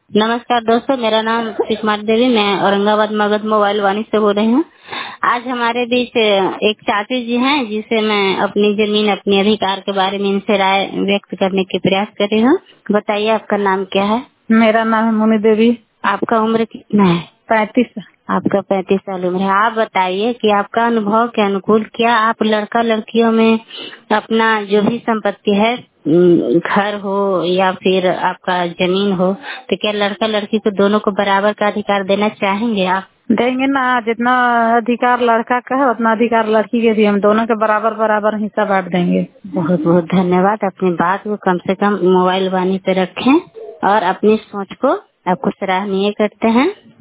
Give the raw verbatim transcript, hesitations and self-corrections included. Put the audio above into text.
नमस्कार दोस्तों, मेरा नाम सुषमा देवी, मैं औरंगाबाद मगध मोबाइल वाणी से बोल रही हूँ। आज हमारे बीच एक चाची जी हैं जिसे मैं अपनी जमीन अपने अधिकार के बारे में इनसे राय व्यक्त करने के प्रयास कर रही हूँ। बताइए, आपका नाम क्या है? मेरा नाम है मुनी देवी। आपका उम्र कितना है? पैंतीस। आपका पैंतीस साल उम्र है। आप बताइए कि आपका अनुभव के अनुकूल क्या आप लड़का लड़कियों में अपना जो भी संपत्ति है, उम, घर हो या फिर आपका जमीन हो, तो क्या लड़का लड़की को दोनों को बराबर का अधिकार देना चाहेंगे आप? देंगे ना, जितना अधिकार लड़का का है उतना अधिकार लड़की के भी, हम दोनों के बराबर बराबर हिस्सा बांट देंगे। बहुत बहुत धन्यवाद। अपनी बात को कम से कम मोबाइल वाणी पे रखें और अपनी सोच को आपको सराहनीय करते हैं।